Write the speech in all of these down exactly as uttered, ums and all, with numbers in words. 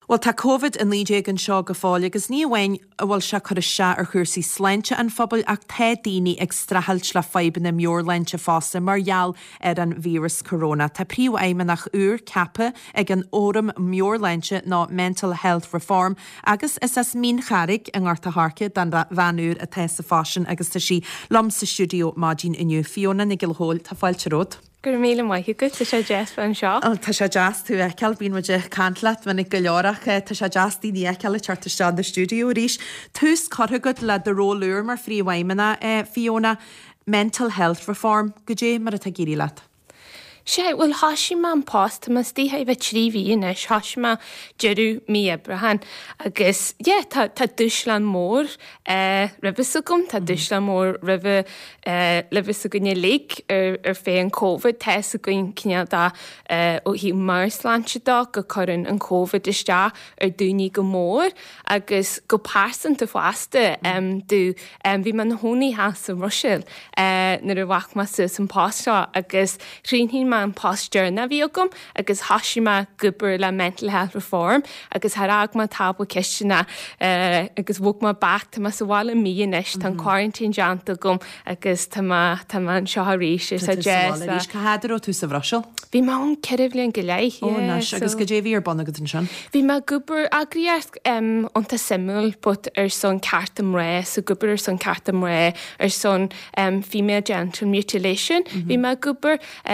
Well, tá COVID in líide an seo go fáil agus ní bhhain a bhfuil se chu se ar chuirsaí sleinte an phobal ach te daoine ag strahailt le feiban na meorleinte fásta margheall ar an vírus corona. Tá príomh éimeach úr cepa ag an óram meorleinte ná mental health reform agus is as mín charig an ggharta harce dan bhanúr a te sa fásin agus tá si lom sa stúdio mádín inniu Fiona na Gilhol tá fáilte ród. Gur míle maithú go tá sé jazz fan seo. Tá sé jazz tú eiceil bíon muide canlaat man ag go leorach tá sé jazz daoine eiceil le chartiste na stúdio ríis. Tús corthagad le de róúr mar fríomhhaimena Fiona mental health reform go dé mar a tá géirí leat. sé bhfuil hasisi má an post mas títhe bheith tríhíine hasisiime jeú mí Abraham agus é tá dúslan mór ribhesugum tá dúslan mór rih levis a gonne lé ar ar fé an COVID te a goin cineadá ó hí marslandsedá go chuann an COVID iste ar dúní go mór agus go pásan a fásta dú bhí man hónaí has an Rusil nar a bhhaachma san pásá agus rihí má an posture na bhí agam agus hasisiime gubur le mental health reform agus thrág má tabú ceistena agus bhg má bacht tá sa bhála míis tan quarantine deanta gom agus tá an seoéis is a jazz Cahaidir ó tú sa bhrasil? Bhí má an ceirhlíonn go leiith agus go déhí ar banna go an sin? Bhí má gubur agriart ananta simú but ar son cartam ré so gubur ar son cartam ré ar son female genital mutilation. Bhí má gubur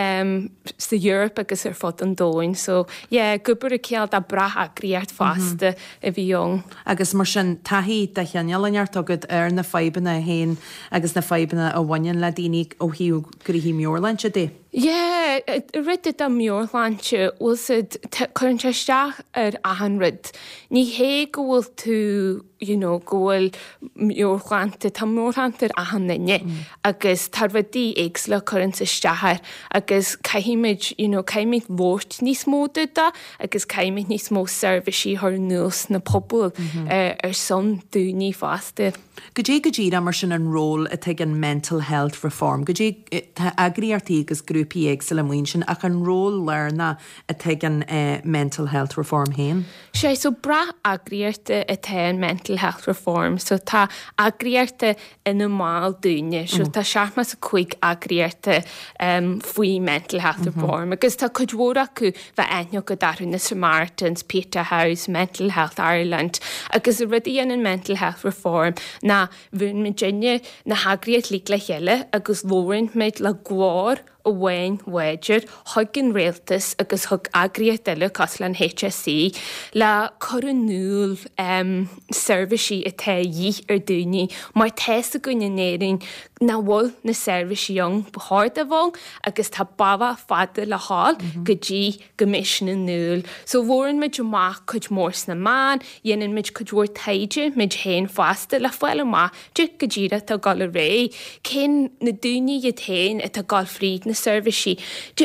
sa Europe agus ar fod an dóin, so yeah, gubur a ceall a brath agriart fásta a bhí jong. Agus mar sin taí de cheannealart agad ar na feibanna héin agus na feibanna a bhain le daoine ó hiú gur hí meorleinte dé. Yeah, rid a meorleinte was it chuinteisteach ar ahan rid. Ní hé go bhfuil tú you know, gohfuil meorleinte tá meorleinte ar ahan nanne agus tarbhadí éags le chuint isteair agus caiimiid you know, caiimiid mhórt níos móda da agus caiimiid níos mó serviceí th nús na pobl ar son dúní fásta. Go dé go ddíra mar sin an ról a te an mental health reform. Go dé agriartí agus grúpi ag sa le muin sin ach an ról learna a te an uh, mental health reform héin? sé so bra agriarte a te an mental health reform, so tá agriarte ina máil dúine, so tá seaachma sa chuig agriarte um, faoi mental health mm-hmm. reform, agus tá chudhóra acu bheith ainneo go darú na Samaritans, Peterhouse, Mental Health Ireland, agus a rudí an mental health reform na bhún me dinne na hagriad lí le heile agus lórin meid le glár a bhain waidir, thug an réaltas agus thug agriad eile coslan H S C le choranúil um, serviceí a te dhí ar dúní, mar teas a gúine néirin na bhil na serviceí jong bethard a bhong agus tá baba fada le hall go dtí go mission an núil. So bhórann meid amach chud mórs na man, dhéanann meid chud bhór taide meid héin fásta le foiil amach dú go ddíra tá gal a ré, cén na dúní iad héin a tá gal fríd na serviceí.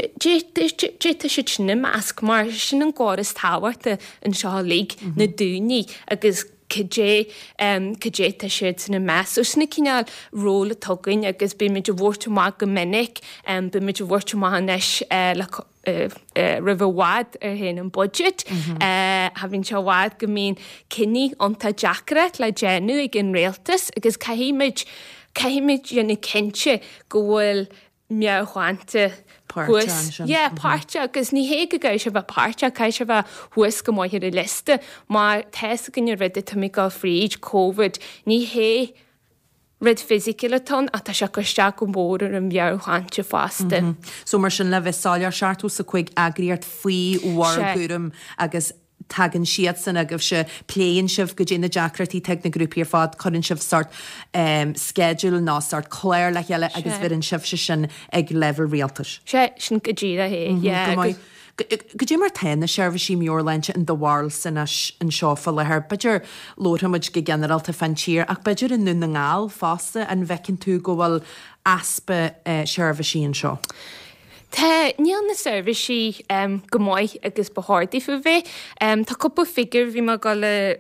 Dé sé sinna measc mar sin an gáras táhairta an seo lí na dúní agus Cé cé tá siad sanna meas. Us na cinál róla tugain agus bí meid bhórtamá go minic bí meid bhórtamá neis le ribhhád ar hen an budget. Having se bhád go mín cinní ionta deacrat le déanú ag an réaltas agus caiimiid caiimiid dhéanana cinse go bhfuil meáhainte Ja, páirte agus ní hé go gair se bheith páirte cai se bheith thuas go maiir i liste, mar teas gonne ride tá mí gáil fríd COVID, ní hé rid fysicilatón a tá se goiste go mór ar an bhearhainte fásta. So mar sin le bheith sáilear seaartú sa chuig agriart faoi uhargúrum agus tagan siad san agah se pléin sibh go dtína deacratí te na grúpií ar fád chuann sibh start um, schedule ná start chléir le heile agus bhir an sibh se sin ag level réaltas. Se sin go ddíra hé. Go dé mar ten na serviceí meorleinte in dohhail san an seofa lethir, beidir lóthamuid go generalta fantíir ach beidir in nu na ngáil fásta an bhecinn tú go bhfuil aspa uh, serviceí an seo. Tá níl na serviceí um, gomáid agus bethirdaí fa bheith. Um, tá cúpla figur bhí mar go le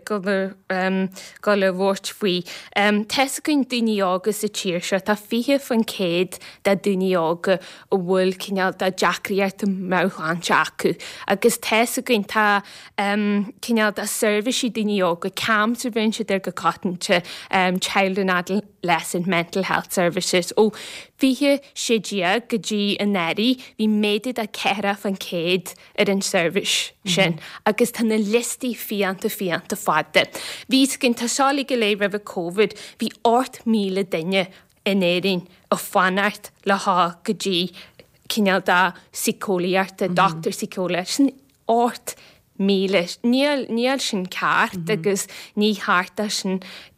um, bhórt faoi. Um, Tás gon duine agus a tíir se tá fihe fan céad de duine aga ó bhfuil cineal de deacraíart máthánse acu. Agus tás gon tá um, cineal de serviceí duine aga cam sa bhain se go cotante um, Child and Adolescent Mental Health Services ó fihe sédia go dtí an éirí bhí méidir a ceithre fan céad ar an service sin, mm-hmm. agus tá na listí fianta fianta fada. Bhí cinn tá seálaí go léir rah COVID, bhí áit míle duine in éirín ó fanart le há go dtí cineal da psicólaíart a mm-hmm. doctor psicóla sin áit míle. Níl, níl sin ceart mm-hmm. agus ní háarta sin.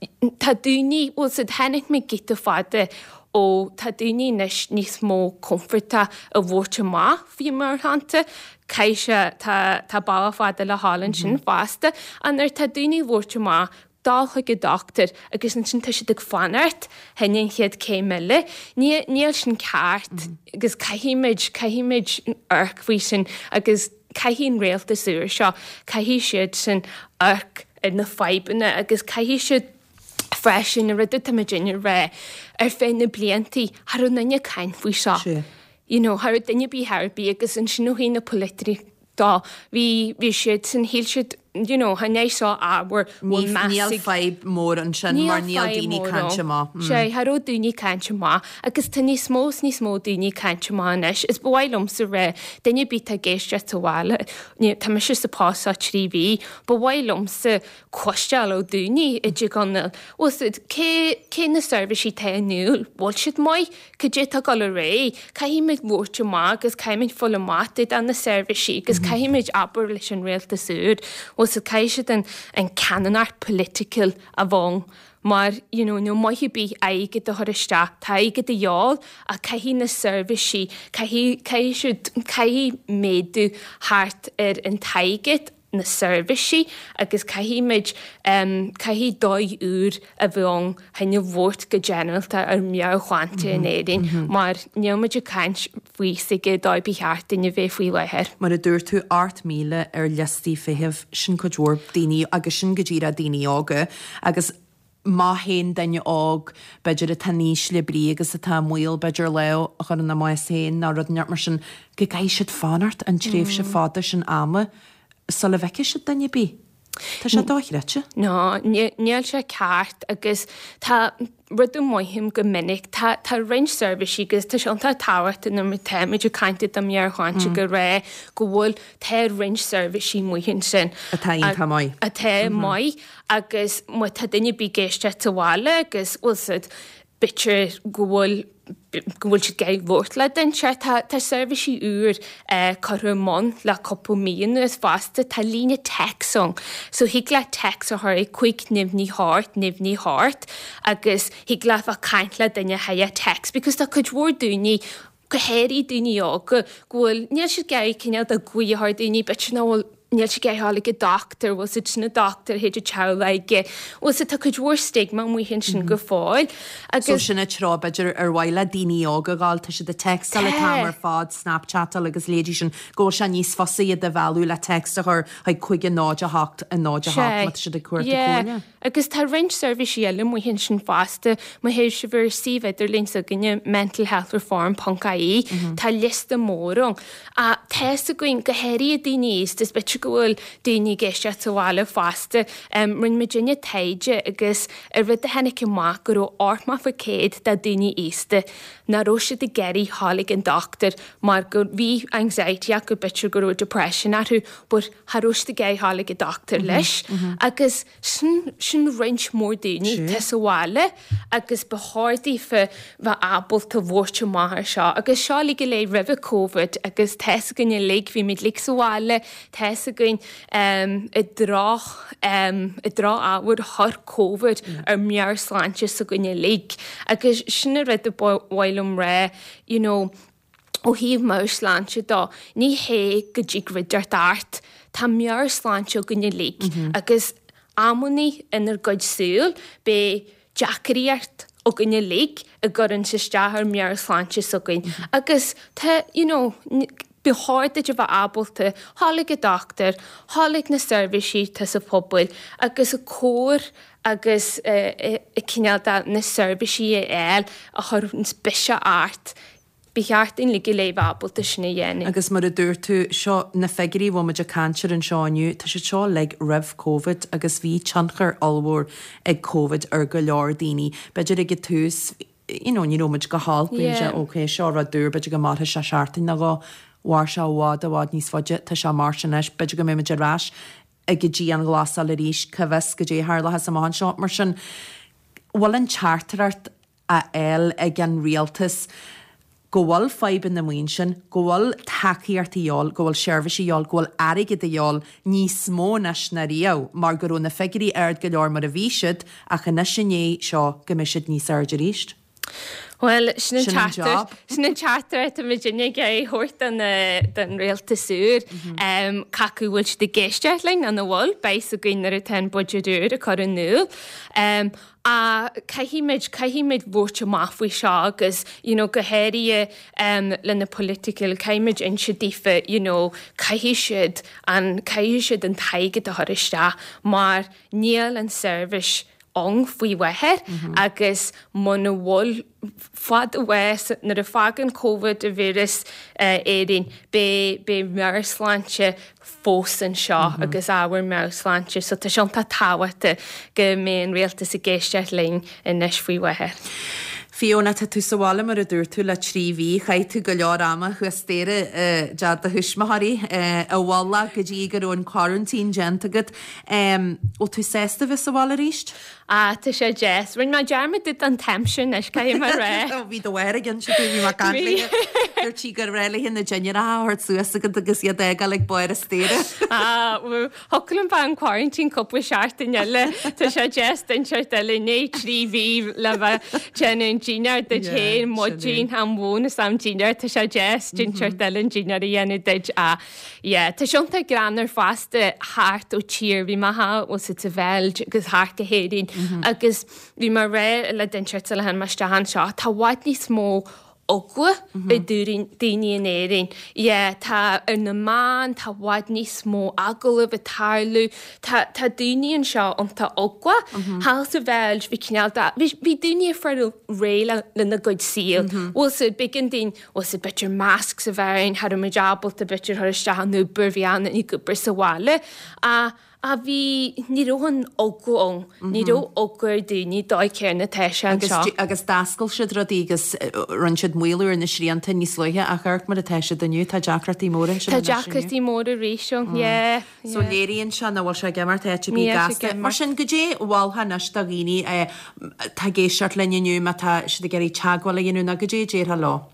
Tá dúní bhil sa hennig me gita fada ó tá duine níos níos mó comforta a bhórte má bhí mar hananta, caiise tá bá fada le hálann sin fásta, an ar tá duine bhórte má dálcha go doctor agus an sin tá si ag fanart henin chiad cé mille, níl sin ceart agus caihíimiid caihíimiid arc bhí sin agus caihín réalta suúr seo, caihí siad sin arc in na feibanna agus caihí siad freisin a rudde tamagin ré ar féin na blianttí har nanne cain fao seo. Sure. You know, har danne bí Harbí agus an sin hí na politri dá hí hí siad san híl siad, you know, ha nééis seo ábhar ní níl feib mór an sin mar níl daoine cainte má. sé har ó dúine cainte má agus tá ní smós ní smó dúine cainte máis is bhhailm sa ré danne bí a géiste toháile tá me se sapásá tríhí, ba bhhailm sa cuisteal ó dúine i d gannil os cé na serviceí ta nuúil bhil siad mai go dé a gal ré caihíimiid mórte má agus caiimiid fola mátaid an na serviceí agus caihíimiid aber leis an réalta súd was a caiisiid an, an canonart political a bhong. Maar, you know, no mai bí aige de horiste, tá aige de jáal a caihí na serviceí, caihí caihí méadú hart ar an taigeit na serviceí agus caihíimiid um, caihí dóid úr a bhong haine bhórt go generalta ar meáhhainte in éirin, mar neomid a caint faoi sige dóid bí heart in bheith faoi leithir. Mar a dúir tú art míle ar listí fihih sin go dúir daoine agus sin go ddíra daoine ága agus má héin daine ág beidir a taníos le brí agus a tá muil beidir le a chun na mai séin ná rud neart mar sin go gaiisiid fanart an tréh se fáda sin ama sa le bheice se daine bí. Tá sé dáithreite? No, níl se ceart agus tá rud maithim go minic tá range service agus tá seanta táhairt in na téimiid caiinte am mearháinte go ré go bhfuil tá range service muhin sin. A tá tá mai. A tá mai agus mu tá duine bí géiste toháile agus bhfuil bitir go bhfuil gohfuil si gail bhórt le den se tá serviceí úr chumán le coppó míon is fásta tá líne texong. So hiag le tex a thir chuig nimhní háart, nimhní háart, agus hiag le a caiint le duine ha text, because tá chud mhór dúní go héirí duine ága ghfuil níl si gaid cinnead a gcuíthir duine, bet sin bhfuil níl si gaith hála go doctor, was it sin a doctor héidir tealaige, was it a chud mhór stigma muhin sin go fáil. So sinna trábeidir ar bhaile daoine ága gáil tá si de text le tamar fád Snapchat agus léidir sin ggó se níos fosaí de bhealú le text a chur ag chuig an náid a hacht a náid a hacht si de cuairta. Agus tá range service eile muhin sin fásta mu héir se bhar síbeidir lins a gnne mental health reform .caí tá lista mórong a tees a goin go héirí a daoine is bitir gohfuil daoine géiste toháile fásta um, rinn me dinne taide agus ar bhid a hennic má gur ó ortma fa céad da daoine ísta na róise de geirí hálig an doctor mar gur bhí anxiety a go bitir gur ó depression arú bud haróis de géir hálig a doctor leis agus sin sin range mór daoine te sáile agus beáirdaí fa bheit abal tá bhórte máthir seo agus seála go le rih COVID agus te gonne le bhí mid le sáile te goin um, i drách um, i drá áhar thar COVID yeah. ar mear sláinte sa gonne le agus sinna rid a bhhailm ré, you know, ó híomh mar sláinte dá ní hé go dtí gridar dart tá mear sláinte gonne le agus ammoní inar goid súil be deacaríart ó gnne lé a gorann se stethir mear sláinte sogain. Agus tá, you know, beáirde de bh abalta, hálaigh a doctor, hálaigh na serviceí tá sa pobl, agus a cór agus cineal na serviceí a eil a chur bise art. Beart in ligi léh abalta sinna dhéana. Agus mar a dúir tú seo na fegurí bh meid a cancer an seáinniu, tá sé seo le rih COVID agus bhí teanchar almhór ag COVID ar go leor daoine. Beidir ag túús ní nóid go hall sé óké seo a dúr beidir go máthe se seaartain na go war se bhád a bhád níos foiide tá se mar sin leis, beidir go méimeid arás ag go dtí an glasá le ríis cyfes go dé hálathe sa máin seo mar sin bhfuil an charterart a eil ag an rialtas gohfuil feiban na muin sin, gohfuil takeíartaíáil, gohfuil seirbhíseáil, gohfuil aige daáil níos mó nas na riamh, mar gur na fegurí aird go leor mar a bhíisiid a chu na sinné seo goimiisiid níos airde ríist. Well, sin an charter a Virginia gé hort an den réalta súr cacu bhfuil de géisteirling an bhil beis a gcuinar a ten budgeúr a chu an núil. A caihíimiid caihíimiid bhórte máfuí seo agus go héirí lena political caiimiid in se dífa caihíisiid an caihíisiid an taigad a thuiriste mar níl an service ong faoi wetheir agus mna bhil fad a bhés nar a fagan COVID a bhíras éirín be mearslánte fós an seo agus áhar mearslánte, so tá seanta táhairta go mbeadh rialtas a géisteart linn in nes faoi wetheir. Fiona tá tú sála mar a dúir tú le tríhí chaid tú go leor ama chus téire dead a thuismathaí a bhla go dtí gur ón quarantín gentagad ó tú sésta bheith sála ríist? A tá sé jazz. Rin má dearmid dit an tempsin is cai mar ré. Bhí do bhhair gin si bhí mar ganlaí. Gur tí gur réile hin na Junior áhart suasa go agus iad ag le buir a stéire. Ah, hocail ba an quarantín coppa seaartain eile tá sé jazz den seart eile né trí bhí le bheith Jenna Gina de chéin modín ham bhna sam Gina tá sé jazz gin seart eile Gina a dhéana deid a. Tá seanta granar fásta háart ó tír bhí maitha ó sa bhil agus háart a héirín. Agus bhí mar ré le denseart le hen meiste han seo, tá bhaid níos mó ógua i dúrin daoine in éirín. Ie, tá ar na man, tá bhaid níos mó agalah a tarlú, tá daoine an seo an tá ógua, há sa bhil bhí cineal da. Bhí daoine far réile le na good síl. Bhil sa bigin daon, bhil sa bitir masc sa bherin, had a majabal a bitir thuiriste an núbar bhí anna ní gúbar sa bháile. A A bhí ní rohan ógóong, ní ró ógur dúní dóid céir na teise an seo. Agus dascail siad rodígus run siad muúir na sríanta níos luithe a chuirt mar a teise daniu tá deacratí móra. Tá deacratí móra réisio, é. So léiríonn se na bhfuil se gemar teite bí gasca. Mar sin go dé bháilha na stagíní tá géisiart leniu me tá si geirí teagháil dhéanú na go dé déirtha lá.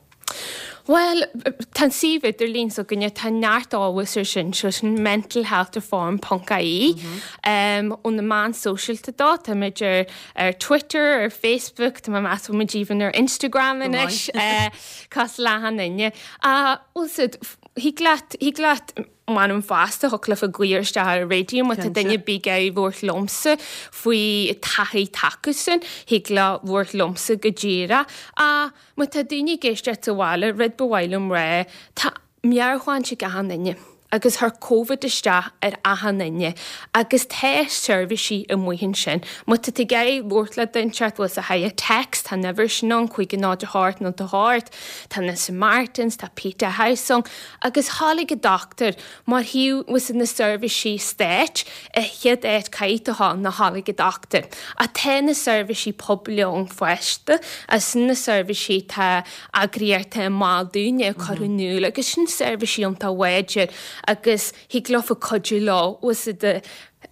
Well, tan sifid ar lín so gynne tan nárt áwas ar sin so sin mental health reform .ie um, on the man social ta dá ta mid ar, ar Twitter ar Facebook ta ma mas mid even ar Instagram in ish uh, cas lahan inne a uh, also hi glat hi glat man an fásta thula a gcuirste ar radio mu daine bígaí bhór lomsa faoi taí takesan hiag le bhór lomsa go ddíra a mu tá daoine géiste bhile rid bhhailm ré tá mearháin si go hanine. Agus haar COVID iste ar ahanine, agus té serviceí a muhin sin. Mu te gei bhórtla den chat was a haia text, tá never sin an chuig ná de hart ná de hart, tá na Saint Martins, tá Peter Housong, agus hálig a doctor, mar hiú was in na serviceí stéit, a hiad éit caiit a há na hálig a doctor. A té na serviceí poblion fuiste, as na serviceí tá agriarte má dúne a corunúil, agus sin serviceí an tá weidir, agus hí glofa codú lá was de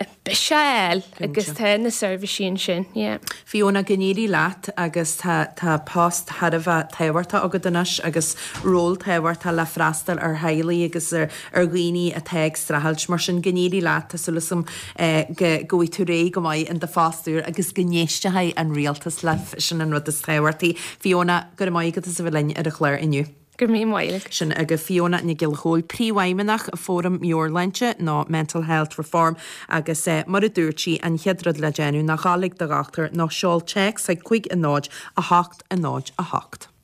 beisiil agus tá na serviceín sin. Fiona gníí leat agus tá post had a bheith tehairta agad danas agus ról tehairta le freistal ar heilaí agus ar gghine a teag strahailt mar sin gníí leat a sulasam goí tú ré go maiid in de fástúr agus gnéistethe an rialtas le sin an rud is tehairtaí. Fiona gur maiid go is a bhfuil lein ar a chléir inniu. Gur mí maiile. Sin aga Fiona na gilchóil príomhaimeach a fórum Muir Leinse ná Mental Health Reform agus é mar a dúirtí an cheadrad le déanú na chalig de gaachtar ná seáil checks ag chuig a náid a hacht a náid a hacht.